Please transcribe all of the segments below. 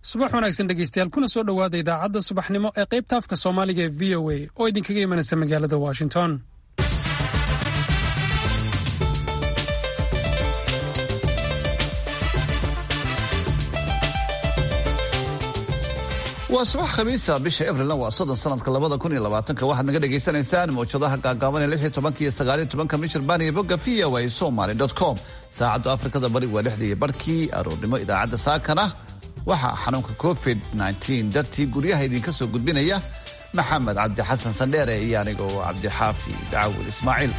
subax wanaagsan dhegeystayaal kuna soo dhowaada idaacadda subaxnimo ee qaybta afka Soomaaliga ee VOA oo idinkaga imanaysa magaalada Washington. waa subax khamiisa bisha Abriil waa 3 sanadka 2020 waxaad naga dhageysanaysaan mowjadaha gaagaaban ee 16 iyo 19 Michigan iyo bogga voasomali.com saacadu Afrikada bari waa 6:00 aroornimo idaacadda saakana waxaa xanuunka COVID-19 dartii guryaha idinka soo gudbinaya Maxamed Cabdi Xasan Sandheere iyo anigoo Cabdi Xaafi Daawud Ismaaciil.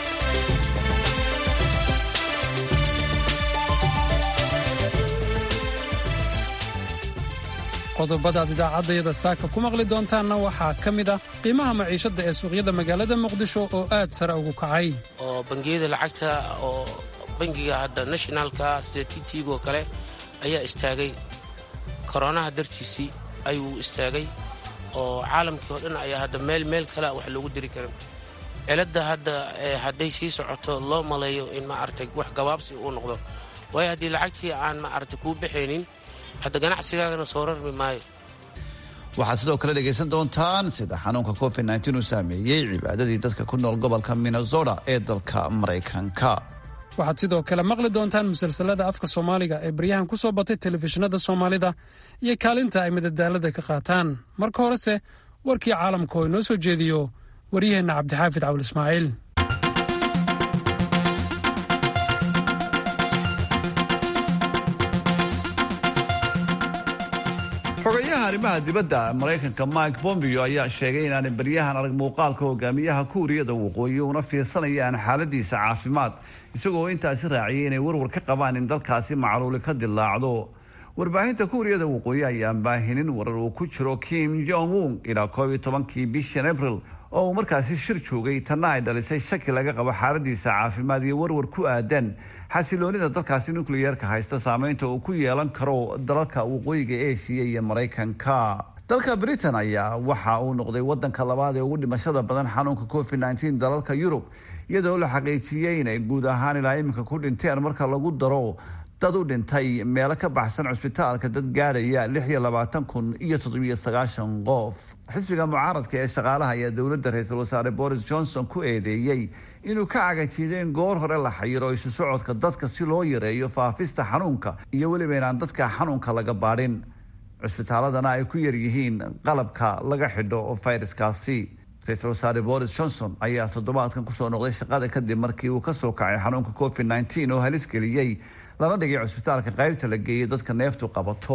qodobada idaacadda saaka ku maqli doontaana waxaa ka mid ah qiimaha maciishada ee suuqyada magaalada Muqdisho oo aad sare ugu kacay oo bangiyada lacagta oo bangiga hadda nationalka statistigo kale ayaa istaagay koronaha dartiisii ayuu istaagay oo caalamkii oo dhan ayaa hadda meel kale wax loogu diri karin cilada hadda hadday sii socoto loo maleeyo in ma artay wax gabaabsi uu noqdo way hadii lacagtii aan ma artay ku bixeenin hadda ganacsigaagana soo rarmi maayo. waxaad sidoo kale dhegaysan doontaan sida xanuunka COVID-19 uu saameeyey cibaadadii dadka ku nool gobolka Minnesota ee dalka Mareykanka. waxaad sidoo kale maqli doontaan musalsalada afka Soomaaliga ee baryahan ku soo batay telefishinada Soomaalida iyo kaalinta ay madadaalada ka qaataan. marka horese warkii caalamka oo inoo soo jeediyo wariyaheenna Cabdixaafid Daawud Ismaaciil. xogayaha arrimaha dibadda Mareykanka Mike Pompeo ayaa sheegay in aan baryahan arag muuqaalka hogaamiyaha Kuuriyada Waqooyi una fiirsanayaan xaaladiisa caafimaad isagoo intaasi raaciyay inay warwar ka qabaan in dalkaasi macluul ka dilaacdo. warbaahinta Kuuriyada Waqooyi ayaa baahinin warar uu ku jiro Kim Jong Un ilaa 12 bishan April oo uu markaasi shir joogay tan ay dhalisay shaki laga qabo xaaladiisa caafimaad iyo warwar ku aadan xasiloonida dalkaasi nuclear-ka haysta saameynta uu ku yeelan karo dalalka waqooyiga Aasiya iyo Mareykanka. dalka Britain ayaa waxa uu noqday wadanka labaad ee ugu dhimashada badan xanuunka COVID-19 dalalka Yurub iyadoo la xaqiijiyay inay guud ahaan ilaa imika ku dhinteen marka lagu daro dad u dhintay meelo ka baxsan cusbitaalka dad gaaraya 26,790 qof. xisbiga mucaaradka ee shaqaalaha ayaa dowladda ra'iisul wasaare Boris Johnson ku eedeeyay inuu ka cagajiiday in goor hore la xayiro isu socodka dadka si loo yareeyo faafista xanuunka iyo weliba inaan dadka xanuunka laga baadhin cusbitaaladana ay ku yar yihiin qalabka laga xidho fayraskaasi. ra'iisul wasaare Boris Johnson ayaa toddobaadkan ku soo noqday shaqada kadib markii uu ka soo kacay xanuunka COVID-19 oo halis geliyay lana dhigay cusbitaalka qaybta la geeyay dadka neeftu qabato.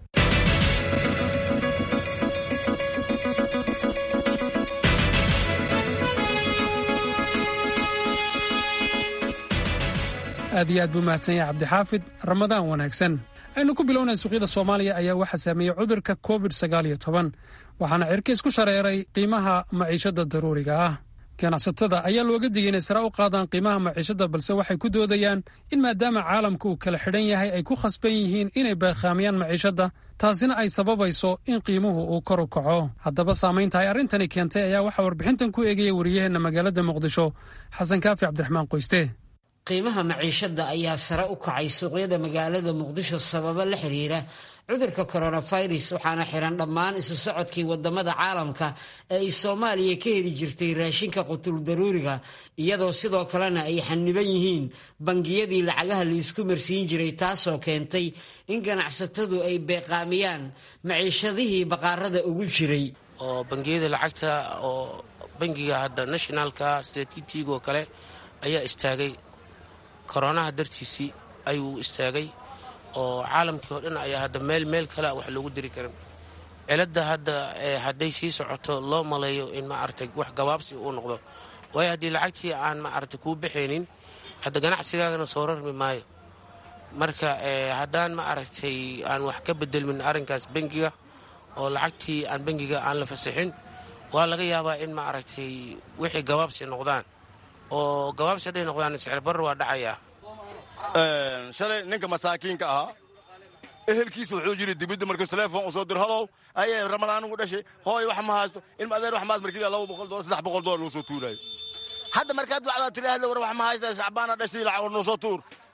aad iyo aad buu mahadsan yahay Cabdixaafid. Ramadaan wanaagsan. aynu ku bilownay suuqyada Soomaaliya ayaa waxa saameeyay cudurka COVID-19 waxaana cirkiis ku shareeray qiimaha maciishada daruuriga ah. ganacsatada ayaa looga digay inay sare u qaadaan qiimaha maciishada balse waxay ku doodayaan in maadaama caalamku uu kala xidhan yahay ay ku khasban yihiin inay baaqaamiyaan maciishada taasina ay sababayso in qiimuhu uu kor u kaco. haddaba saamaynta ay arrintani keentay ayaa waxaa warbixintan ku eegaya wariyaheenna magaalada Muqdisho Xasan Kaafi Cabdiraxmaan Qoyste. qiimaha maciishada ayaa sare u kacay suuqyada magaalada Muqdisho sababo la xiriira cudurka coronavirus waxaana xiran dhammaan isu socodkii wadamada caalamka ee ay Soomaaliya ka heli jirtay raashinka qutul daruuriga iyadoo sidoo kalena ay xaniban yihiin bangiyadii lacagaha la isku marsiin jiray taasoo keentay in ganacsatadu ay beeqaamiyaan maciishadihii baqaarada ugu jiray oo bangiyada lacagta oo bangiga hadda nationalka statistigo kale ayaa istaagay koronaha dartiisii ayuu istaagay oo caalamkii oo dhan ayaa hadda meel kale wax loogu diri karin cilada hadda hadday sii socoto loo maleeyo in ma artay wax gabaabsi uu noqdo way hadii lacagtii aan ma artay ku bixeenin hadda ganacsigaagana soo rarmi maayo. marka haddaan ma aragtay aan wax ka bedelmin arrinkaas bangiga oo lacagtii aan bangiga aan la fasaxin waa laga yaabaa in ma aragtay wixii gabaabsi noqdaan oo gabaabsi hadday noqdaan sicir barar waa dhacaya. shalay ninka masaakiinka ahaa ehelkiisa wuxuu yiri dibadda markuu telefoon u soo dir halow ayay ramadaan ugu dhashay hooy wax ma haysto ilma adeer wax maad markii $200 $300 loo soo tuuray hadda markaad wacdaa tiraahdo war wax ma haysto shacbaana dhashay lacag noo soo tuur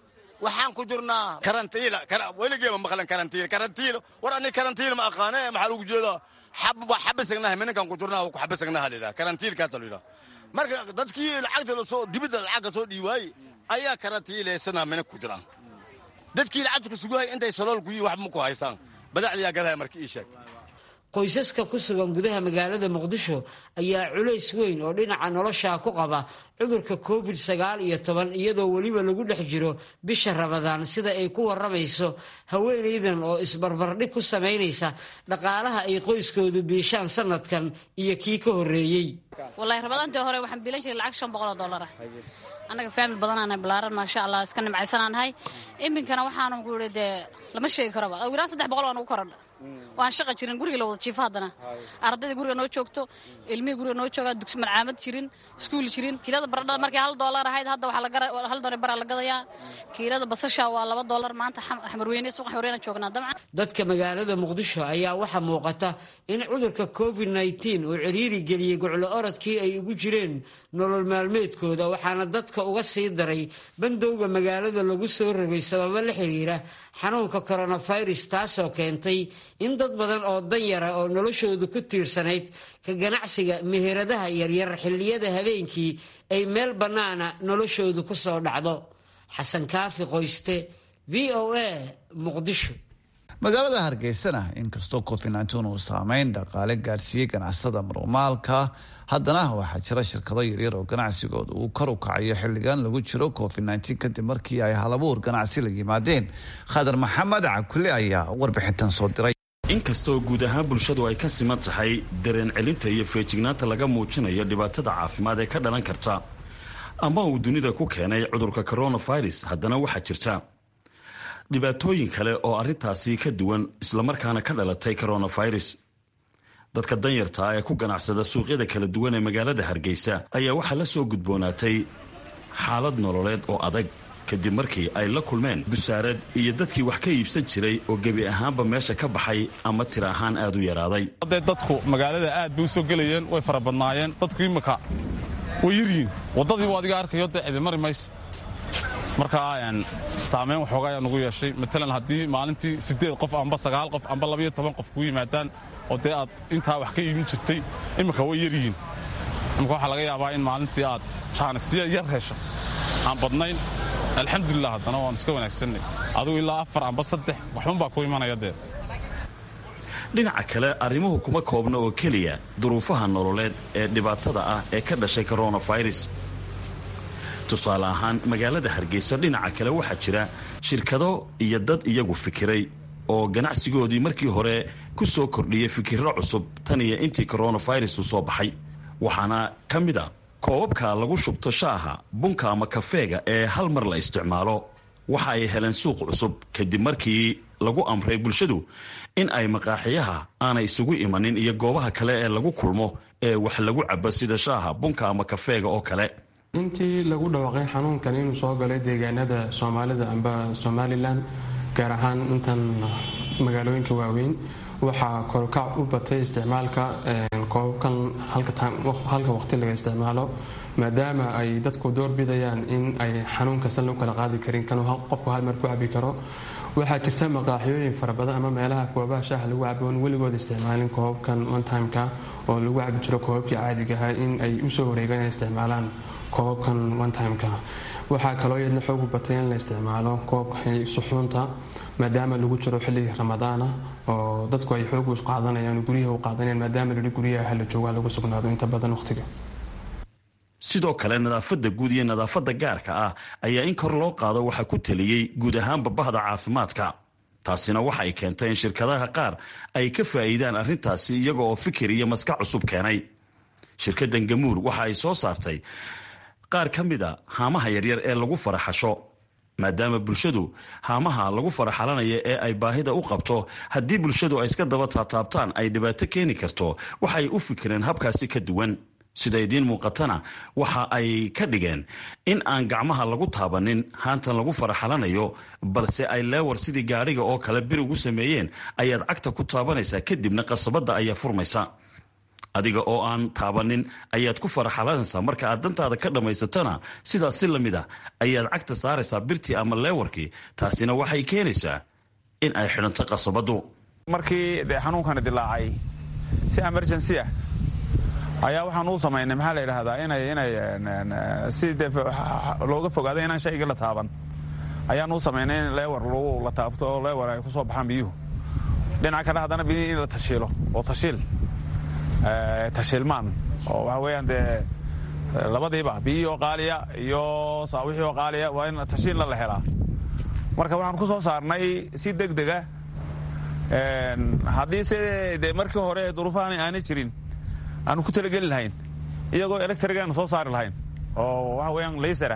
waxaan ku jirnaa karantiila weligeema maqlan karantiilo war ani karantiil ma aqaane maxaa lagu jeedaa xabasagnaha minankan ku jirnaa ku xabasagnaha la yidhaha karantiilkaasa la yidhaha marka dadkii lacagta lasoo dibidda lacagga soo dhiiwaayey ayaa karantiilaysana mina ku jiraan dadkii lacagta ku sugahay intay salool ku yihin waxba ma ku haystaan badacdiyaa gadaya marka ii sheeg qoysaska ku sugan gudaha magaalada muqdisho ayaa culays weyn oo dhinaca nolosha ku qaba cudurka COVID-19 iyadoo weliba lagu dhex jiro bisha Ramadaan sida ay ku waramayso haweeneydan oo isbarbardhig ku sameynaysa dhaqaalaha ay qoyskoodu biishaan sanadkan iyo kii ka horeeyay. wallahi Ramadaantii hore waxaan biilan jiray lacag $500 anaga family badanana balaaran ma sha Allah iska nimcaysanaanahay iminkana waxaan ugu yiraahday lama sheegi karo wiiraan 300 waan ugu korodhay waan shaqo jirin guriga la wada jiifadana ardayda guriga noo joogto ilmiga guriga noo jooga dugsi malcaamad jirin iskuul jirin kiilada baradhada markii $1 ahayd hadda waxa $1 bar la gadayaa kiilada basasha waa $2 maanta xamarweyne suuq xamarweyne joognaa dabcan dadka magaalada muqdisho ayaa waxa muuqata in cudurka COVID-19 uu ciriiri galiyay goclo orodkii ay ugu jireen nolol maalmeedkooda waxaana dadka uga sii daray bandowga magaalada lagu soo rogay sababo la xiriira xanuunka coronavirus taasoo keentay in dad badan oo danyara oo noloshoodu ku tiirsanayd ka ganacsiga meheradaha yaryar xilliyada habeenkii ay meel bannaana noloshoodu ku soo dhacdo. xasan kaafi qoyste VOA muqdisho. magaalada hargeysana inkastoo COVID-19 uu saameyn dhaqaale gaarsiiyey ganacsatada marmaalka haddana waxaa jira shirkado yaryar oo ganacsigooda uu kor u kacayo xilligan lagu jiro COVID-19 kadib markii ay halabuur ganacsi la yimaadeen. khadar maxamed cabkulle ayaa warbixintan soo diray. inkastoo guud ahaan bulshadu ay ka siman tahay dareen celinta iyo feejignaanta laga muujinayo dhibaatada caafimaad ee ka dhalan karta ama uu dunida ku keenay cudurka coronavirus haddana waxaa jirta dhibaatooyin kale oo arrintaasi ka duwan islamarkaana ka dhalatay coronavirus. dadka danyarta ah ee ku ganacsada suuqyada kala duwan ee magaalada Hargeysa ayaa waxaa la soo gudboonaatay xaalad nololeed oo adag kadib markii ay la kulmeen busaarad iyo dadkii wax ka iibsan jiray oo gebi ahaanba meesha ka baxay ama tir ahaan aad u yaraaday. dadku magaalada aad bay u soo gelayeen way farabadnaayeen dadku imika way yiriin wadadii waa adiga arkayo cid mari mayso marka saameyn waxoogaa ayaa nagu yeeshay matalan haddii maalintii 8 qof amba 9 qof amba 12 qof ku yimaadaan oo dee aad intaa wax ka iibin jirtay imika way yaryihiin imika waxaa laga yaabaa in maalintii aad jaanisiya yar hesho aan badnayn alxamdulilah haddana waan iska wanaagsanay adigu ilaa 4 amba 3 waxban baa ku imanaya dee. dhinaca kale arrimuhu kuma koobna oo keliya duruufaha nololeed ee dhibaatada ah ee ka dhashay coronavirus. tusaale ahaan magaalada Hargeysa dhinaca kale waxaa jira shirkado iyo dad iyagu fikiray oo ganacsigoodii markii hore ku soo kordhiyay fikirro cusub tan iyo intii coronavirus uu soo baxay waxaana ka mid ah koobabka lagu shubto shaaha bunka ama kafeega ee hal mar la isticmaalo. waxa ay heleen suuq cusub kadib markii lagu amray bulshadu in ay maqaaxiyaha aanay isugu imanin iyo goobaha kale ee lagu kulmo ee wax lagu cabo sida shaaha bunka ama kafeega oo kale. intii lagu dhawaaqay xanuunkan inuu soo galay deegaanada Soomaalida amba Somaliland gaar ahaan intan magaalooyinka waaweyn waxaa korkac u batay isticmaalka koobkan halka waqti laga isticmaalo maadaama ay dadku door bidayaan in ay xanuunka san lagu kala qaadi karin kan qofku hal mar ku cabi karo. waxaa jirta maqaaxiyooyin fara badan ama meelaha koobaha shaaha lagu caboon weligood isticmaalin koobkan one timeka oo lagu cabi jiro koobabkii caadiga ahaa in ay usoo wareegaan inay isticmaalaan koobabkan one timeka. waxaa kaloo iyadna xoogu batay in la isticmaalo koobka suxuunta maadaama lagu jiro xilligii ramadaana oo dadku ay xoog u qaadanayaan guryaha u qaadanayaan maadaama la guryaha hal jooga lagu sugnaado inta badan waqtiga. sidoo kale nadaafadda guud iyo nadaafadda gaarka ah ayaa in kor loo qaado waxa ku taliyay guud ahaanba bahda caafimaadka. taasina waxa ay keentay in shirkadaha qaar ay ka faa'iidaan arrintaasi iyaga oo fikir iyo maskax cusub keenay. shirkaddan Gamuur waxa ay soo saartay qaar ka mid a haamaha yaryar ee lagu faraxasho maadaama bulshadu haamaha lagu faraxalanaya ee ay baahida u qabto haddii bulshadu ay iska daba taataabtaan ay dhibaato keeni karto waxay u fikireen habkaasi ka duwan. sida idiin muuqatana waxa ay ka dhigeen in aan gacmaha lagu taabanin haantan lagu faraxalanayo balse ay leewar sidii gaadhiga oo kale bir ugu sameeyeen ayaad cagta ku taabanaysaa kadibna qasabada ayaa furmaysa. adiga oo aan taabanin ayaad ku faraxalanaysaa marka aad dantaada ka dhammaysatana sidaas si lamid ah ayaad cagta saaraysaa birtii ama leewarkii taasina waxay keenaysaa in ay xidhanto qasabadu. markii xanuunkani dilaacay si emergency ah ayaa waxaan u samaynay maxaa la yidhaahdaa inay si looga fogaado inaan shayga la taaban ayaan u samaynay in leewar la taabto oo leewar ay ku soo baxaan biyuhu. dhinaca kale haddana biyihii in la tashiilo oo tashiilmaan oo waxa weeyaan dee labadiiba biyihii oo qaaliya iyo saawixii oo qaaliya waa in tashiilna la helaa. marka waxaan ku soo saarnay si degdega haddii se dee markii hore duruufahan aanay jirin aanu ku talageli lahayn iyagoo electrigaanu soo saari lahayn oo waxa weeyaan laysarah.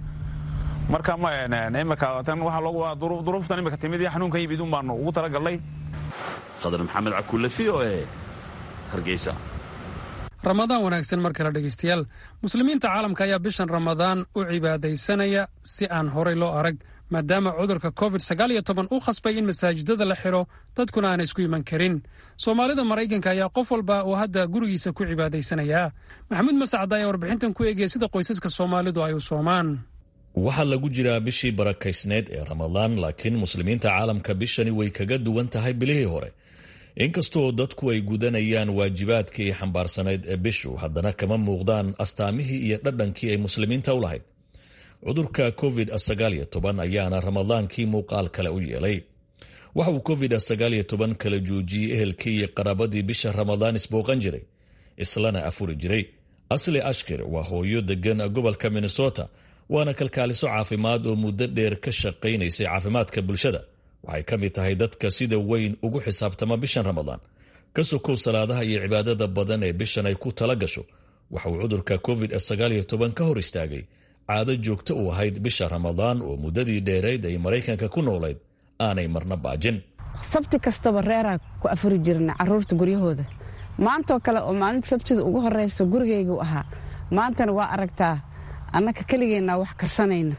marka imika tan waxaa duruuftan imika timid iyo xanuunkan yimid un baanu ugu talagalnay. khadar maxamed cakuule v o e hargeysa. ramadaan wanaagsan mar kale dhegaystayaal. muslimiinta caalamka ayaa bishan ramadaan u cibaadaysanaya si aan horay loo arag maadaama cudurka covid-19 uu khasbay in masaajidada la xiro dadkuna aanay isku iman karin. soomaalida maraykanka ayaa qof walba oo hadda gurigiisa ku cibaadaysanayaa. maxamuud mascad ayaa warbixintan ku eegaya sida qoysaska soomaalidu ay u soomaan. waxaa lagu jiraa bishii barakaysneed ee ramadaan, laakiin muslimiinta caalamka bishani way kaga duwan tahay bilihii hore. inkastoo dadku ay gudanayaan waajibaadkii xambaarsanayd ee bishu, haddana kama muuqdaan astaamihii iyo dhadhankii ay muslimiinta u lahayd. cudurka covid-19 ayaana ramadaankii muuqaal kale u yeelay. waxa uu covid-19 kala joojiyey ehelkii iyo qaraabadii bisha ramadaan isbooqan jiray, islana afuri jiray. asli ashkir waa hooyo degan gobolka minnesota, waana kalkaaliso caafimaad oo muddo dheer ka shaqaynaysay caafimaadka bulshada. waxay ka mid tahay dadka sida weyn ugu xisaabtama bishan ramadaan. ka sokow salaadaha iyo cibaadada badan ee bishan ay ku tala gasho, waxa uu cudurka covid-19 ka hor istaagay caado joogto u ahayd bisha ramadaan oo muddadii dheerayd ay maraykanka ku noolayd aanay marna baajin. sabti kastaba reeraa ku afuri jirna caruurta guryahooda. maantoo kale oo maalinta sabtida ugu horeysa gurigaygu ahaa, maantana waa aragtaa annaka keligeennaa wax karsanayna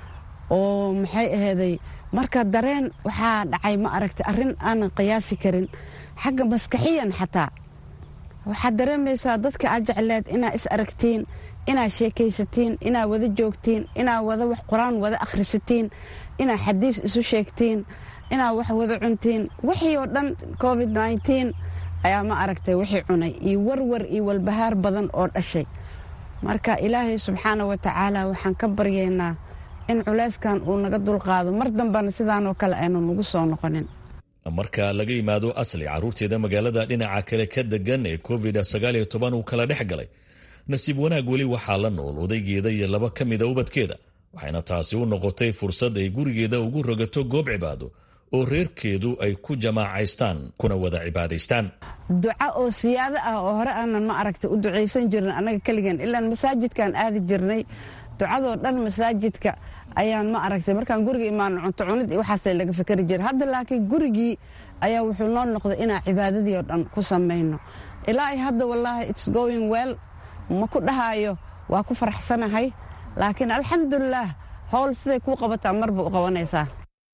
oo maxay aheeday. marka dareen waxaa dhacay ma aragtay arrin aanan qiyaasi karin xagga maskaxiyan xataa. waxaad dareemaysaa dadka aad jecleed inaad is aragtiin, inaad sheekaysatiin, inaad wada joogtiin, inaad wada wax qur-aan wada akhrisatiin, inaad xadiis isu sheegtiin, inaad wax wada cuntiin. wixii oo dhan covid-19 ayaa ma aragtay wixii cunay iyo warwar iyo walbahaar badan oo dhashay. marka ilaahay subxaana wa tacaala waxaan ka baryaynaa in culayskan uu naga dulqaado, mar dambana sidaanoo kale aynu nagu soo noqonin. marka laga yimaado asli, carruurteeda magaalada dhinaca kale ka degan ee covid-19 uu kala dhex galay, nasiib wanaag weli waxaa la nool odaygeeda iyo 2 ka mida ubadkeeda, waxayna taasi u noqotay fursad ay gurigeeda ugu rogato goob cibaado oo reerkeedu ay ku jamaacaystaan kuna wada cibaadaystaan. duca oo siyaado ah oo hore aanan ma aragtay u ducaysan jirin annaga keligeen, ilaan masaajidkaan aadi jirnay. ducadoo dhan masaajidka ayaan ma aragtay markaan guriga imaano cunto cunid iyo waxaasay laga fikeri jiray. hadda laakiin gurigii ayaa wuxuu noo noqday inaan cibaadadii oo dhan ku samayno. ilaa hadda wallaahi it's going well, ma ku dhahaayo waa ku faraxsanahay, laakiin alxamdulilaah howl siday kuu qabataa marba u qabanaysaa.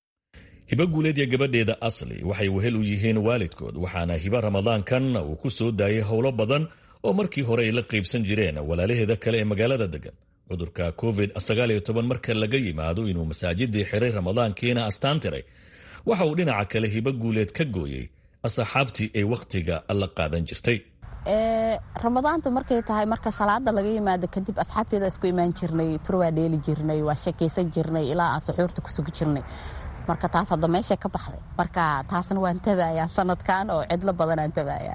hiba guuleed iyo gabadheeda asli waxay wehel u yihiin waalidkood, waxaana hiba ramadaankan uu ku soo daayay howlo badan oo markii hore ay la qaybsan jireen walaalaheeda kale ee magaalada degan. cudurka covid-19 marka laga yimaado inuu masaajidii xiray ramadaankiina astaan tiray, waxa uu dhinaca kale hiba guuleed ka gooyey asxaabtii ay wakhtiga la qaadan jirtay. ramadaanta markay tahay marka salaada laga yimaado kadib asxaabteeda isku imaan jirnay, turwaa dheeli jirnay, waa sheekaysan jirnay ilaa aan suxuurta ku sugi jirnay. marka taas hadda meesha ka baxday, marka taasna waan tabayaa sanadkan oo cidlo badanaan tabayaa.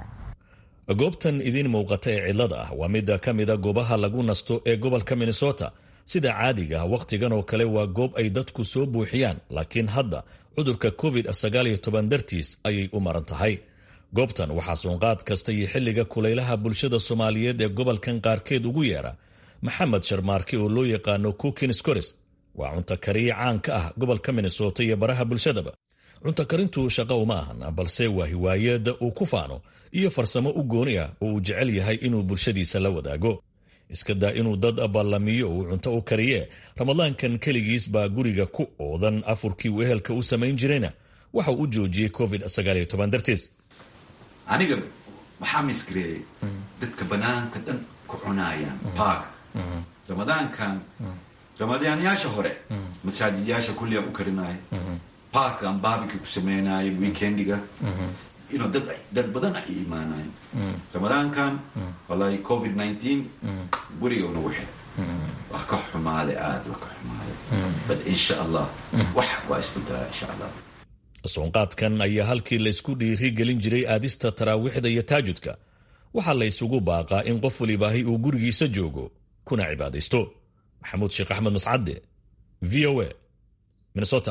goobtan idiin muuqata ee cidlada ah waa mid ka mida goobaha lagu nasto ee gobolka minnesota. sida caadiga ah wakhtigan oo kale waa goob ay dadku soo buuxiyaan, laakiin hadda cudurka covid-19 dartiis ayay u maran tahay. goobtan waxaa suunqaad kasta iyo xilliga kulaylaha bulshada soomaaliyeed ee gobolkan qaarkeed ugu yeera maxamed sharmaarke oo loo yaqaano cookin scores. waa cunto kariye caan ka ah gobolka minnesota iyo baraha bulshadaba. cunto karintu shaqo uma ahan, balse waa hiwaayad uu ku faano iyo farsamo u gooni ah oo uu jecel yahay inuu bulshadiisa la wadaago. iska daa inuu dad ballamiyo uu cunto u kariye, ramadaankan keligiis baa guriga ku oodan. afurkii uu ehelka u samayn jirayna waxa uu u joojiyey covid-19 dartiis. aniga maxaa misgareeyay dadka banaanka dhan ku cunaayaan baag ramadaankan ramadaanyaasha hore masaajidayaasha kulliya u karinaya baagkan baabika ku sameynaya weekendiga dad badan ay imaanayan ramadaankan wallahi covid-19 guriga nagu xir wax ka xumaaday aada wax ka xumaaday bad insha allah wax waa isbedelaa insha allah soonqaadkan ayaa halkii la isku dhiiri gelin jiray aadista taraawiixda iyo taajudka waxaa la isugu baaqaa in qof walibaahi uu gurigiisa joogo kuna cibaadaysto. maxamuud sheekh axmed mascade, v o a, minnesota.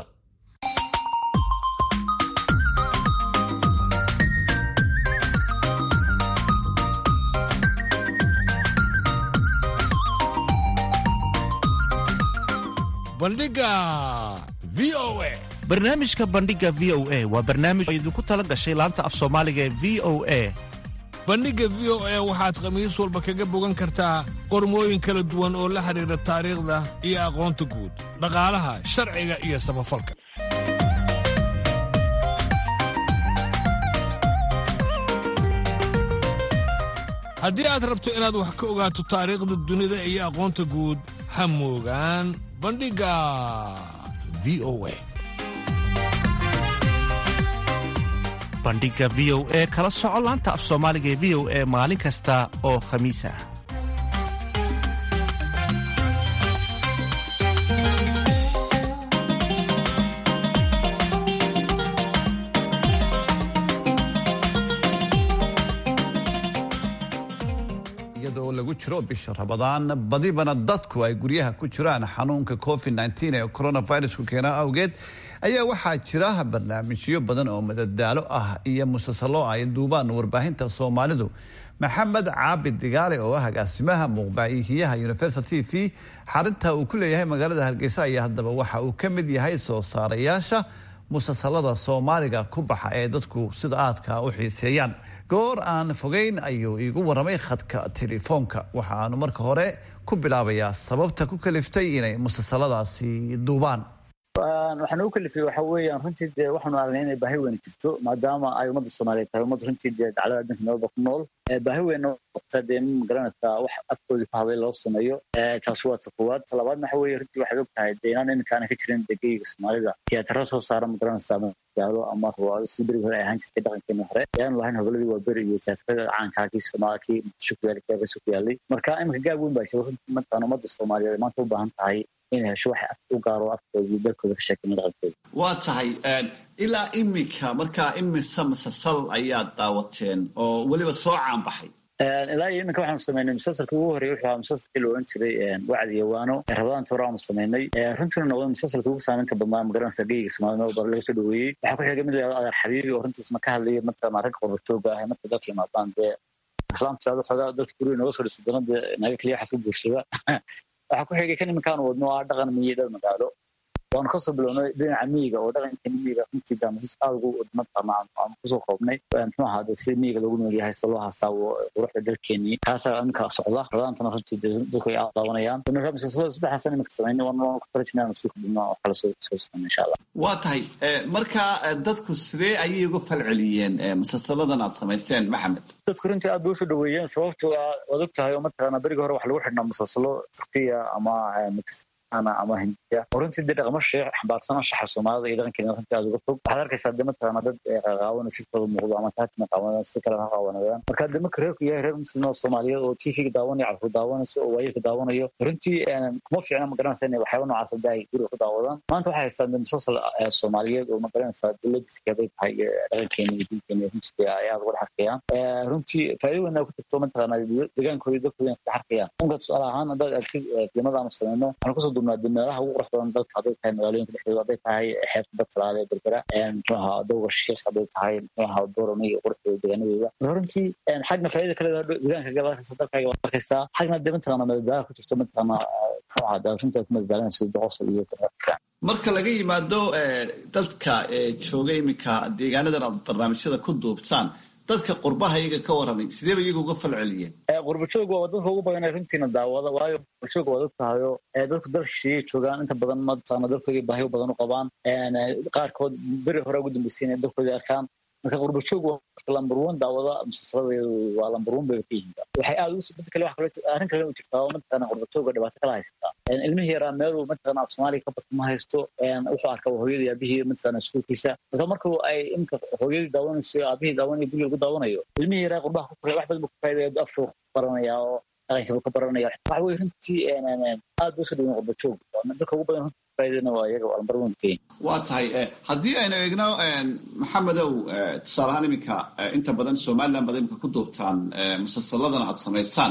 bandhiga v o a. barnaamijka bandhiga v o a waa barnaamij oo idinku tala gashay laanta af soomaaliga ee v o a. bandhigga v o a waxaad khamiis walba kaga bogan kartaa qormooyin kala duwan oo la xidhiidha taariikhda iyo aqoonta guud, dhaqaalaha, sharciga iyo samafalka. haddii aad rabto inaad wax ka ogaato taariikhda dunida iyo aqoonta guud, ha moogaan bandhigga v o a. bandhiga v o a kala soco laanta af soomaaliga ee v o a maalin kasta oo khamiis ah. iyadoo lagu jiro bisha Ramadaan, badibana dadku ay guryaha ku jiraan xanuunka COVID-19 ee coronavirus-ku keena awgeed ayaa waxaa jira barnaamijyo badan oo madadaalo ah iyo musalsalo ay duubaan warbaahinta Soomaalidu. Maxamed Caabid Digaale oo ah agaasimaha muuqbaahiyaha Universal TV xarinta uu ku leeyahay magaalada Hargeysa ayaa haddaba waxa uu ka mid yahay soo saarayaasha musalsalada Soomaaliga ku baxa ee dadku sida aadka u xiiseeyaan. goor aan fogeyn ayuu iigu waramay khadka telefoonka. waxaanu marka hore ku bilaabayaa sababta ku kaliftay inay musalsaladaasi duubaan. waxaan ugu kalifay waxa weeyaan runtii dee waxaanu aragnay inay baahi weyn jirto maadaama ay ummadda Soomaaliyeed tahay ummad runtii dee daclada adduunka nabadba ku nool baahi weyn noqota dee magaranaysaa wax afkoodii ku hadlay loo sameeyo taas waa koowaad. labaadna waxa weeye runtii waxay og tahay dee inaan iminkaana ka jirin degeyga Soomaalida tiyaataro soo saara magaranaysaa magaalo ama ruwaado si berigi hore ay ahaan jirtay dhaqankeena hore ayaanu lahayn hoboladii waa beri iyo tiyaatarada caankaakii Soomaalkii muqdisho ku yaalay keebeyso ku yaalay marka iminka gaab weyn baa jira runtii markaan ummadda Soomaaliyeed maanta u baahan tahay inay hesho wax u gaaro afkoodii dalkooda ka sheekeynaya dhaqankooda. waa tahay ilaa imika markaa imisa musalsal ayaad daawateen oo weliba soo caan baxay? ilaa iyo iminka waxaanu samaynay musalsalka ugu horreeyay wuxuu ahaa musalsalkii la odhan jiray wacdi iyo waano rabadaanta hore aanu samaynay runtiina noqday musalsalka ugu saameynta badnaa magaranaysa geyga Soomaalida oo laga soo dhaweeyey. waxaa ku xigay mid la adeer xabiibi oo runtiisma ka hadlayay marka rag qorbatooga ah marka dadka imaadaan dee islaamta xoogaa dadka guriga nooga soo dhisay danada naga kaliya xasku buursada. waxaa ku xigay kan iminkaan wadno ah dhaqan miyiga dad magaalo waanu kasoo bilownay dhinaca miyiga oo dhaqanka miyiga runtii daamuus aad ugu aan kusoo koobnay muxuu ahaa si miyiga loogu nool yahay si loo hasaawo quruxda dalkeenii kaasaa iminka socda. rabadaantana runtii dadku ay daawanayaan saddexaasan iminka samaynay waanu ku tarajinaa sii kudhino oo kala soo sameyn insha allah. waa tahay marka dadku sidee ayay uga falceliyeen musalsaladan aad samayseen Maxamed? dadku runtii aad bay usoo dhaweeyeen sababtoo ah waad og tahay oo mataqaanaa berigi hore wax lagu xidhnaa musalsalo turkiya ama ama hindiya oo runtii dee dhaqamo xambaarsan anshaxa Soomaalida iyo dhaqankeena runtii aad uga fog. waxaad arkaysaa dee mataqaanaa dad qaawan jirkooda muuqdo ama taatina qaawan si kale ha qaawanayaan marka dee marka reerku yahay reer muslim oo Soomaaliyeed oo TV-ga daawanaya carruur daawanayso oo waayilka daawanayo runtii kuma fiicna magaranaysaa inay waxyaabo noocaas ah ay guriga ku daawadaan. maanta waxay haystaan dee musalsal Soomaaliyeed oo magaranaysaa dowladdiisa bay tahay dhaqankeena iyo diinteena runtii ay aad uga xarkayaan. runtii faa'iido weyn ku jirto mataqaanaa deegaankooda dadkooda ka xarkayaan. unka tusaale ahaan haddaad aragtid qiimada ama samayno waxaan kusoo meelaha ugu qurux badan dalka hadday tahay magaalooyinka dhexdooda hadday tahay xeebta Badtalaale ee Berbera muxuu ahaa Dowga Shiikh hadday tahay muxuu ahaa Boorame iyo quruxda deegaanadooda runtii xagna faa'iido kale deegaanka gabaadka dalkayga waa arkaysaa xagna dee mataqaanaa madadaalo ku jirto mataqaanaa muxuu ahaa daarunta ku madadaalanaysa doqosal iyo marka laga yimaado dadka jooga imika deegaanadan aad barnaamijyada ku duubtaan dadka qurbaha iyaga ka waramay sidee bay iyaga uga falceliyeen? qurbajooga waa dadka ugu badan runtiina daawada waayo qurbajooga waa dadkahayo dadku dalkii joogaan inta badan mataqaana dalkooda baahi badan u qabaan qaarkood beri hore ugu dambeysay inay dalkooda arkaan marka qurba joog lambar 1 daawada musalsalada waa lambar 1 bay ka yihiin waxay aad u mid kale wax kale arrin kale u jirtaa oo markaa qurba joog dhibaato kala haysta ilmihi yaraa meel uu markaa af Soomaali ka bartay ma haysto wuxuu arkaa hooyadii aabihii markaa iskuulkiisa marka ay imka hooyadii daawanayso aabihii daawanay biyo ugu daawanayo ilmihi yaraa qurbaha ku koray wax badan ku faa'iideeyo afro baranaya oo aqoonta ka baranaya wax way runtii aad u soo dhigay qurba joog dadka ugu badan faa'iideyna waa iyaga waa lambar 1 waa tahay haddii aynu eegno maxamedow tusaalahaan iminka inta badan Somaliland badan ku duubtaan musalsaladan aad samaysaan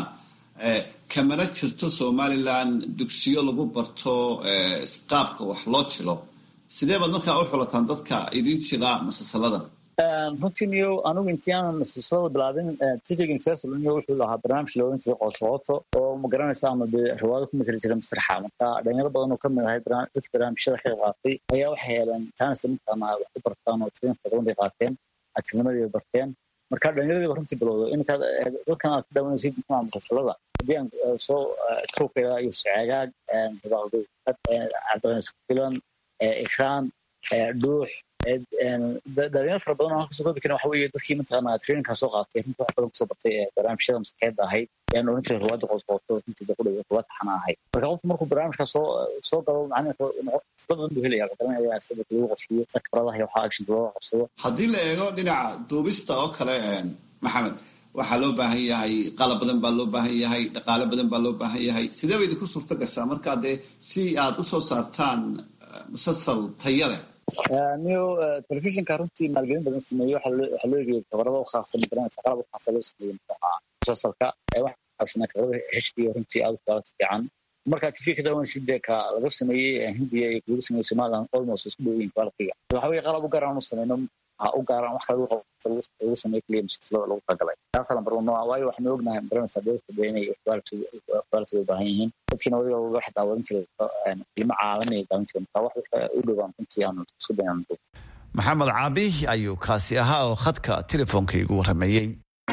kamana jirto Somaliland dugsiyo lagu barto qaabka wax loo jilo sidee baad markaa u xulataan dadka idin jira musalsaladan runtii anigu intaan musalsalada bilaabin tijiga intaasoo wuxuu lahaa barnaamij loo intii qoto oo ma garanaysaa ama riwaayado ku masal jiray masraxa marka dhalinyaro badan oo ka mid ah barnaamijyada ka qaatay ayaa waxay heleen chance intaana wax ku bartaan oo tireen badan bay qaateen adnimadii barteen marka dhalinyarada runtii bilowday in ka dadkan aad daawanaysid musalsalada hadii aan soo troopaya iyo saacaag riwaayado cabdiraxmaan filan ikraan dhuux dhalinyaro fara badan oo kasoo koobi karin waxa weeye dadkii mataqaanaa traininka soo qaatay runtii wax badan kusoo bartay barnaamijyada maskaxeedda ahayd yaan oran jiray riwaayada qoto runtii dadku riwaayad xana ahayd marka qofku markuu barnaamijka soo galo macnaheedu badan buu helayaa garanaya sida lagu qosliyo sakradaha iyo waxa action loo qabsado haddii la eego dhinaca duubista oo kale maxamed waxaa loo baahan yahay qalab badan baa loo baahan yahay dhaqaale badan baa loo baahan yahay sidee bay idinku suurto gashaa markaa dee si aad usoo saartaan musalsal tayo leh niyo telefishinka runtii maalgelin badan sameeyo waxa loo eegay kabarada u khaasan barnaamijka qalab u khaasan loo sameeyo musalsalka waxaasna kabarada HD runtii aad u fiican marka TV-ka daawan sideeka laga sameeyay Hindiya iyo lagu sameeyay Somaliland almost isku dhow yihiin quality waxa weeye qalab u gaaraan u sameeyno u gaaraan wax kale lagu sameeyo musalsalada lagu tagalay taas lambar 1 waayo waxaan ognahay barnaamijka dadka inay quality u baahan yihiin dadkina wax daawan jiray ilmo caalami daawan jiray wax u dhawaan runtii aan isku dayan maxamed caabi ayuu kaasi ahaa oo khadka telefoonka igu waramayay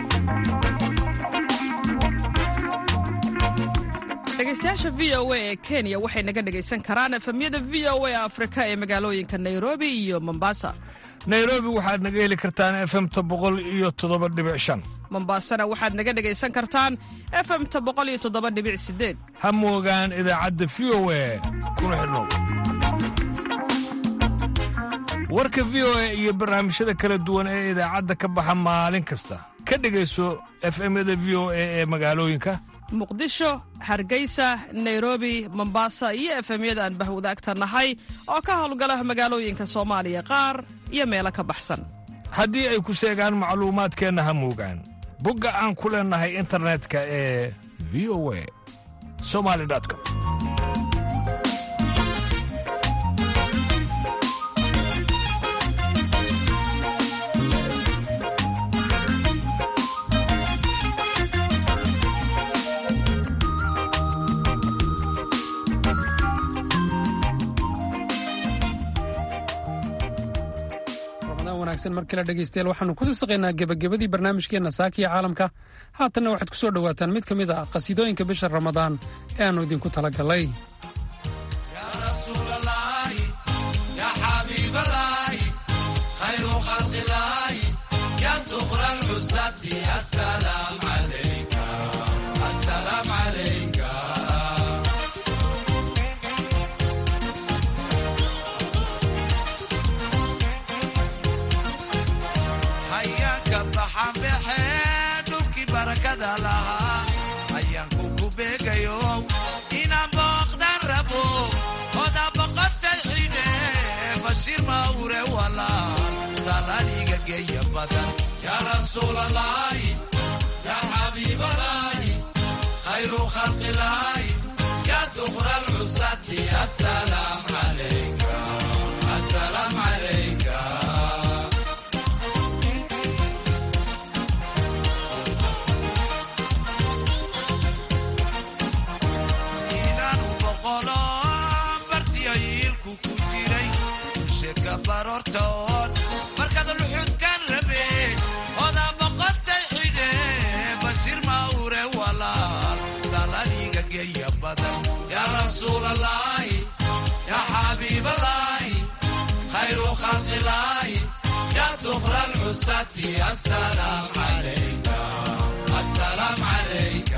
dhegeystayaasha VOA ee Kenya waxay naga dhageysan karaan efemyada VOA Afrika ee magaalooyinka Nairobi iyo Mombasa. Nairobi waxaad naga heli kartaan FM 107.5. Mombasana waxaad naga dhageysan kartaan FM 107.8. Ha moogaan idaacadda VOA kuna xidhnow. warka VOA iyo barnaamijyada kala duwan ee idaacadda ka baxa maalin kasta ka dhageyso FM-yada VOA ee magaalooyinka Muqdisho, Hargeysa, Nairobi, Mombasa iyo FM-yada aan bahwadaagta nahay oo ka howlgala magaalooyinka Soomaaliya qaar iyo meelo ka baxsan. haddii ay ku sheegaan macluumaadkeenna ha moogaan bogga aan ku leenahay internetka ee voa.somali.com markale dhegeystayaal waxaanu ku sisaqaynaa gebagabadii barnaamijkeenna saakiya caalamka haatanna waxaad ku soo dhowaataan mid ka mid ah qasiidooyinka bisha ramadaan ee aannu idinku talagalay ayaan kuku beegayo inaan booqdan rabo oda boqotay xidhe bashiir mawre walaal salaaniga geeya badan yaa rasuulalaahi yaa xabiibalaahi khayru khalqilaahi yaa duqra alcusati assalaam calayka assalaam calayka markaad luxudkan rabe oda boqotay xidhe bashiir mawre walaal salaaniga geeya badan yaa rasuulalaahi yaa xabiibalaahi العساة السلام عليك السلام عليك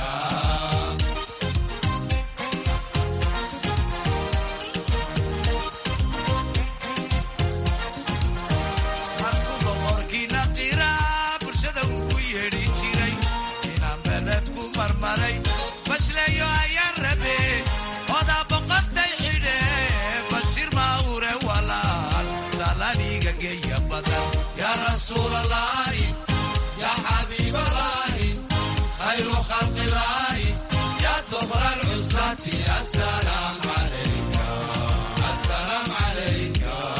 يا رسول الله يا حبيب الله خير خلق الله يا طهر العصاة السلام عليك السلام عليك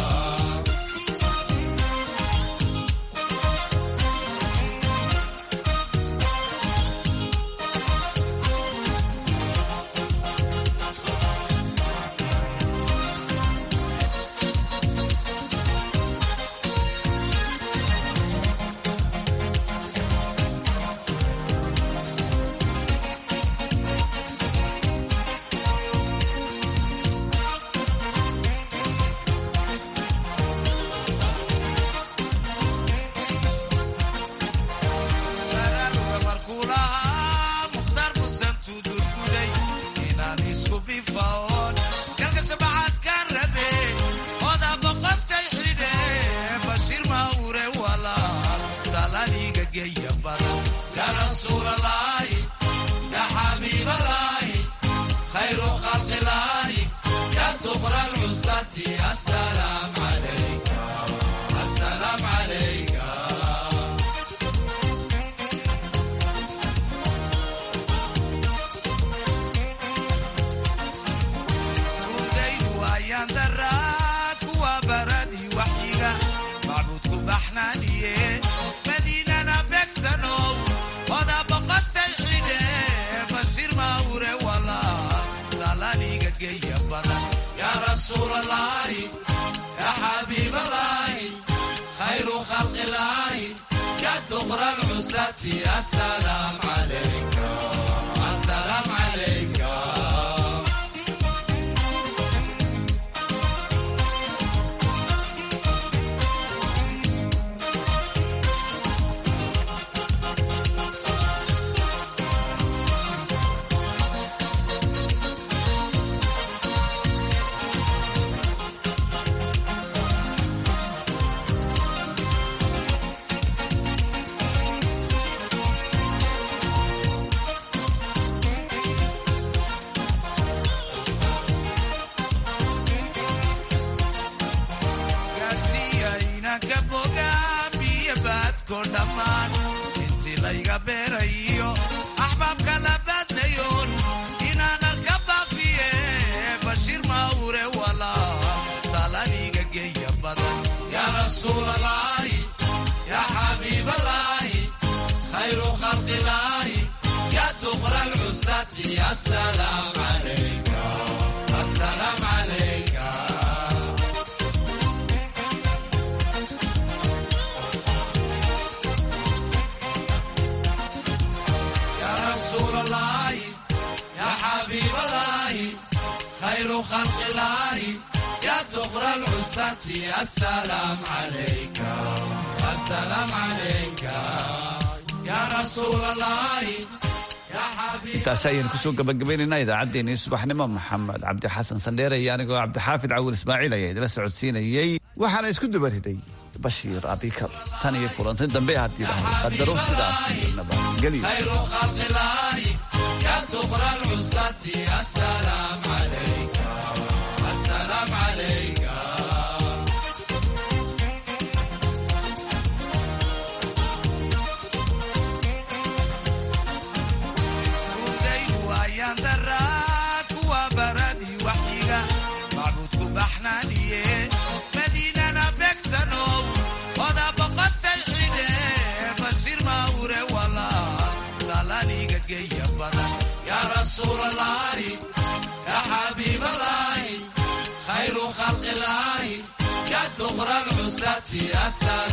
يا رسول الله يا حبيب الله خير خلق الله يا طهر العصاة السلام عليك السلام عليك وديد وأيام دراك وبردي وحيقة معبودكم بحنانية مدينة بكسنو ودا بقت الحين بشير ما وري ولا زالاني جاي بدن يا رسول الله يا حبيب الله خير خلق الله يا طهر العساة السلام عليك السلام عليك يا رسول الله يا حبيب الله خير خلق الله يا طهر العصاة السلام عليك السلام عليك يا رسول الله يا حبيب الله خير خلق الله يا طهر العصاة السلام عليك السلام عليك يا رسول الله يا حبيب intaas ayaynu kusoo gabagabaynaynaa idaacaddeenii subaxnimo maxamed cabdi xasan sandheere iyo anigoo cabdixaafid cawil ismaaciil ayaa idila socodsiinayey waxaana isku dubariday bashiir abikar tan iyo kulantin dambe haddii lahay qadaro sidaas iyo nabadgelyo خير خلق الله يا طهر العصاة السلام عليك السلام عليك وديد وأيام دراك وبردي وحيقة معبودكم بحنانية مدينة بكسنو ودا بقت الحين بشير ما وري ولا زالاني جاي بدن يا رسول الله يا حبيب الله خير خلق الله يا طهر العصاة السلام